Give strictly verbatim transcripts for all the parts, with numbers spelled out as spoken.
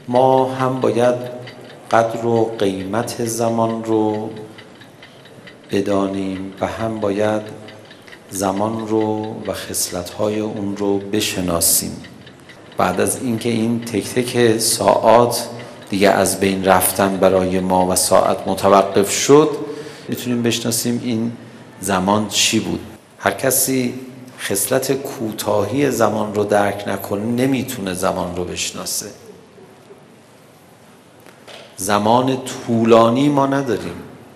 ما هم باید قدر و قیمت زمان رو بدانیم و هم باید زمان رو و خصلت‌های اون رو بشناسیم. بعد از اینکه این تک تک ساعات دیگه از بین رفتن برای ما و ساعت متوقف شد، میتونیم بشناسیم این زمان چی بود. هر کسی خصلت کوتاهی زمان رو درک نکنه نمیتونه زمان رو بشناسه. زمان طولانی ما نداریم،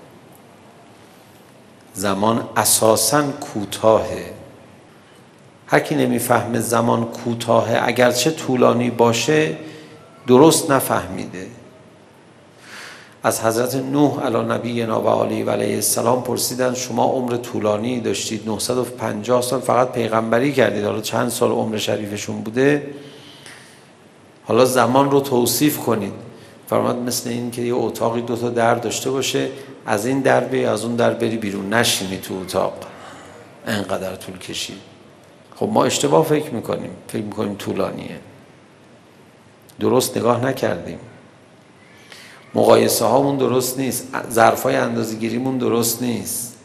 زمان اساساً کوتاهه. هر کی نمیفهمه زمان کوتاهه اگرچه طولانی باشه درست نفهمیده. از حضرت نوح علی نبینا و آله و علیه السلام پرسیدن شما عمر طولانی داشتید، نهصد و پنجاه سال فقط پیغمبری کردید، حالا چند سال عمر شریفشون بوده، حالا زمان رو توصیف کنید. فرمود مثل این که یه اتاقی دو تا در داشته باشه، از این در بری از اون در بری بیرون، نشینی تو اتاق، انقدر طول کشید. خب ما اشتباه فکر میکنیم، فکر میکنیم طولانیه، درست نگاه نکردیم، مقایسه هامون درست نیست، ظرفای اندازه گیریمون درست نیست.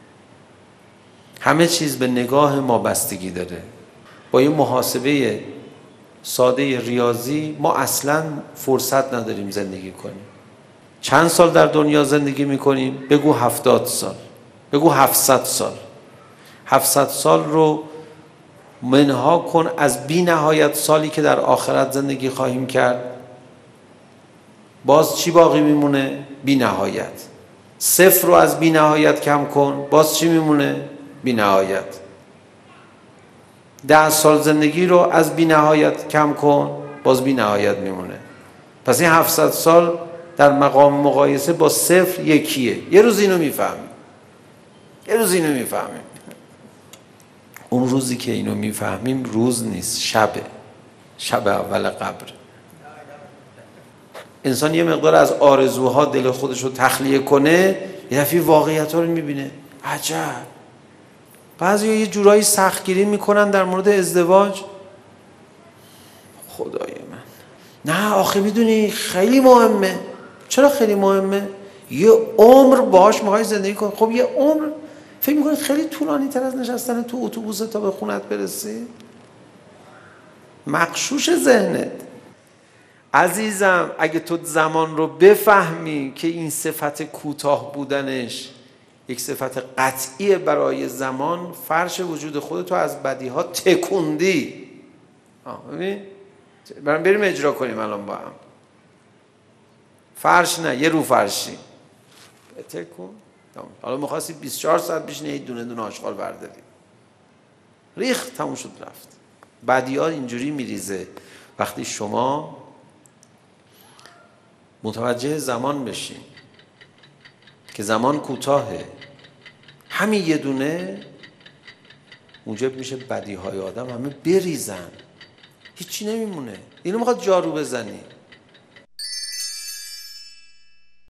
همه چیز به نگاه ما بستگی داره. با یه محاسبه ساده ریاضی ما اصلاً فرصت نداریم زندگی کنیم. چند سال در دنیا زندگی میکنیم؟ بگو هفتاد سال، بگو هفتصد سال. هفتصد سال رو منها کن از بی نهایت سالی که در آخرت زندگی خواهیم کرد، باز چی باقی میمونه؟ بی نهایت. صفر رو از بی نهایت کم کن، باز چی میمونه؟ بی نهایت. ده سال زندگی رو از بی نهایت کم کن، باز بی نهایت میمونه. پس این هفتصد سال در مقام مقایسه با صفر یکیه. یه روز اینو میفهمیم، یه روز اینو میفهمیم. اون روزی که اینو میفهمیم روز نیست، شبه، شب اول قبر. انسان یه مقدار از آرزوها دل خودش رو تخلیه کنه، یه دفعه واقعیت ها رو میبینه. عجب. بعضی یه جورایی سختگیری میکنن در مورد ازدواج. خدای من، نه آخه میدونی خیلی مهمه. چرا خیلی مهمه؟ یه عمر باهاش میخوای زندگی کنی. خب یه عمر فکر میکنی خیلی طولانی تر از نشستن تو اتوبوس تا به خونت برسی؟ مغشوش ذهنت. عزیزم اگه تو زمان رو بفهمی که این صفت کوتاه بودنش یک صفت قطعی برای زمان، فرش وجود خودتو از بدیها تکوندی. آه ببین، برام بریم اجرا کنیم الان با هم. فرش نه، یه رو فرشی تکون. حالا می‌خواستی بیست و چهار ساعت بشینی دونه دونه آشغال برداری، ریخت، تموم شد رفت. بدیها اینجوری میریزه. وقتی شما متوجه زمان بشین که زمان کوتاهه، همین یه دونه موجب میشه بدیهای آدم همه بریزن، هیچی نمیمونه. اینو میخواد جارو بزنی.